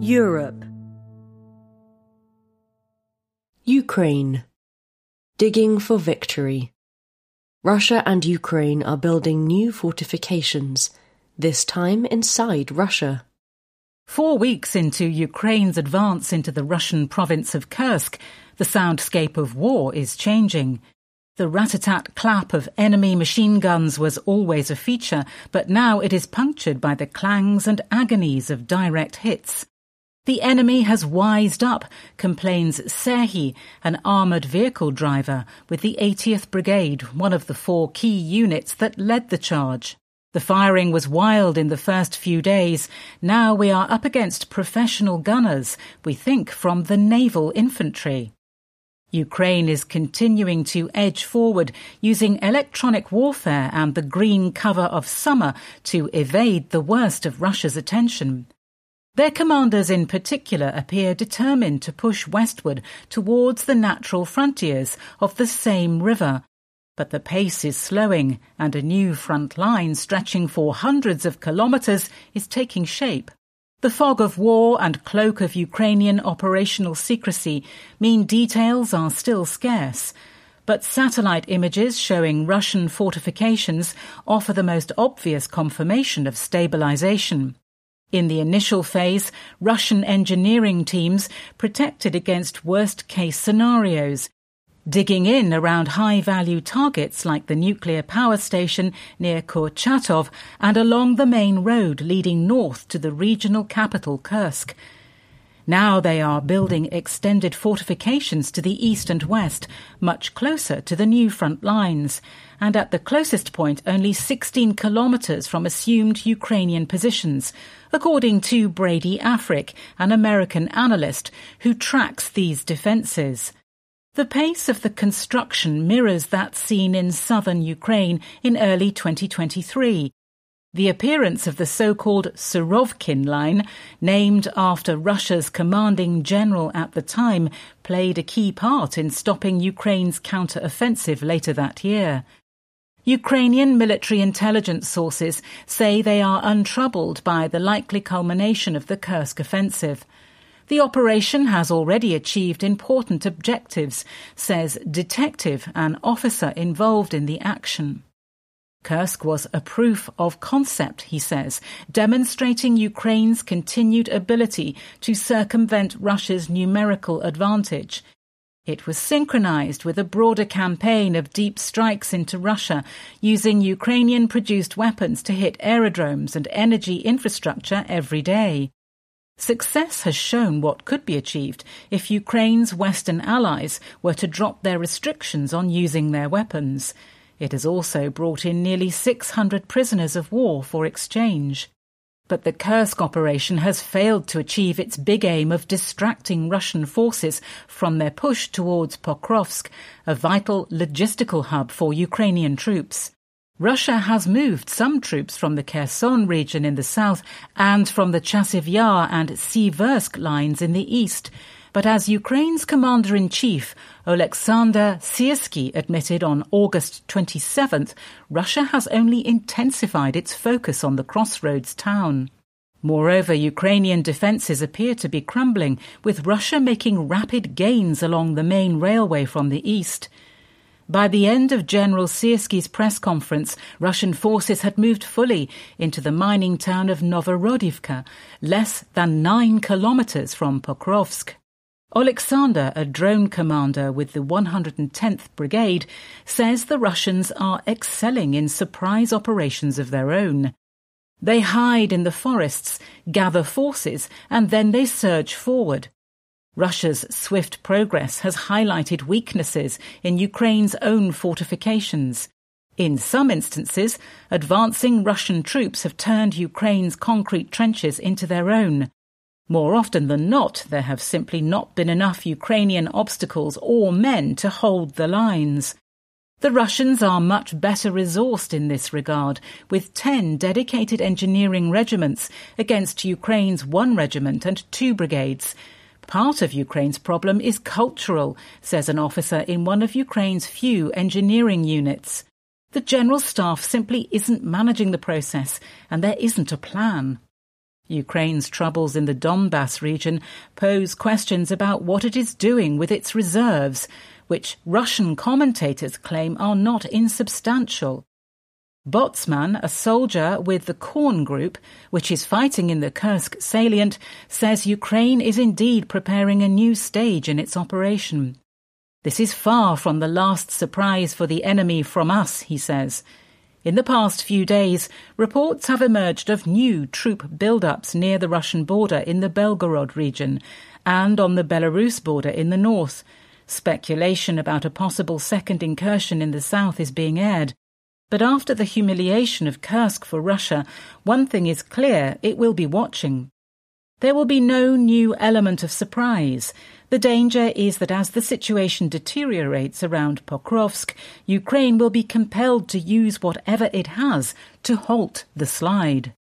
Europe. Ukraine. Digging for victory. Russia and Ukraine are building new fortifications, this time inside Russia. 4 weeks into Ukraine's advance into the Russian province of Kursk, the soundscape of war is changing. The rat-a-tat clap of enemy machine guns was always a feature, but now it is punctured by the clangs and agonies of direct hits. The enemy has wised up, complains Serhiy, an armoured vehicle driver with the 80th Brigade, one of the 4 key units that led the charge. The firing was wild in the first few days. Now we are up against professional gunners, we think from the naval infantry. Ukraine is continuing to edge forward, using electronic warfare and the green cover of summer to evade the worst of Russia's attention. Their commanders in particular appear determined to push westward towards the natural frontiers of the same river. But the pace is slowing, and a new front line stretching for hundreds of kilometres is taking shape. The fog of war and cloak of Ukrainian operational secrecy mean details are still scarce, but satellite images showing Russian fortifications offer the most obvious confirmation of stabilization. In the initial phase, Russian engineering teams protected against worst-case scenarios, digging in around high-value targets like the nuclear power station near Kurchatov and along the main road leading north to the regional capital Kursk. Now they are building extended fortifications to the east and west, much closer to the new front lines, and at the closest point only 16 kilometres from assumed Ukrainian positions, according to Brady Afric, an American analyst who tracks these defences. The pace of the construction mirrors that seen in southern Ukraine in early 2023. The appearance of the so-called Surovkin line, named after Russia's commanding general at the time, played a key part in stopping Ukraine's counter-offensive later that year. Ukrainian military intelligence sources say they are untroubled by the likely culmination of the Kursk offensive. The operation has already achieved important objectives, says Detective, an officer involved in the action. Kursk was a proof of concept, he says, demonstrating Ukraine's continued ability to circumvent Russia's numerical advantage. It was synchronized with a broader campaign of deep strikes into Russia, using Ukrainian-produced weapons to hit aerodromes and energy infrastructure every day. Success has shown what could be achieved if Ukraine's Western allies were to drop their restrictions on using their weapons. It has also brought in nearly 600 prisoners of war for exchange. But the Kursk operation has failed to achieve its big aim of distracting Russian forces from their push towards Pokrovsk, a vital logistical hub for Ukrainian troops. Russia has moved some troops from the Kherson region in the south and from the Chasiv Yar and Siversk lines in the east. But as Ukraine's commander-in-chief, Oleksandr Syrskyi, admitted on August 27th, Russia has only intensified its focus on the crossroads town. Moreover, Ukrainian defences appear to be crumbling, with Russia making rapid gains along the main railway from the east. By the end of General Syrskyi's press conference, Russian forces had moved fully into the mining town of Novorodivka, less than 9 kilometres from Pokrovsk. Oleksandr, a drone commander with the 110th Brigade, says the Russians are excelling in surprise operations of their own. They hide in the forests, gather forces, and then they surge forward. Russia's swift progress has highlighted weaknesses in Ukraine's own fortifications. In some instances, advancing Russian troops have turned Ukraine's concrete trenches into their own. More often than not, there have simply not been enough Ukrainian obstacles or men to hold the lines. The Russians are much better resourced in this regard, with 10 dedicated engineering regiments against Ukraine's 1 regiment and 2 brigades. Part of Ukraine's problem is cultural, says an officer in one of Ukraine's few engineering units. The General Staff simply isn't managing the process, and there isn't a plan. Ukraine's troubles in the Donbas region pose questions about what it is doing with its reserves, which Russian commentators claim are not insubstantial. Botsman, a soldier with the Korn Group, which is fighting in the Kursk salient, says Ukraine is indeed preparing a new stage in its operation. This is far from the last surprise for the enemy from us, he says. In the past few days, reports have emerged of new troop build-ups near the Russian border in the Belgorod region and on the Belarus border in the north. Speculation about a possible second incursion in the south is being aired. But after the humiliation of Kursk for Russia, one thing is clear: it will be watching. There will be no new element of surprise. The danger is that as the situation deteriorates around Pokrovsk, Ukraine will be compelled to use whatever it has to halt the slide.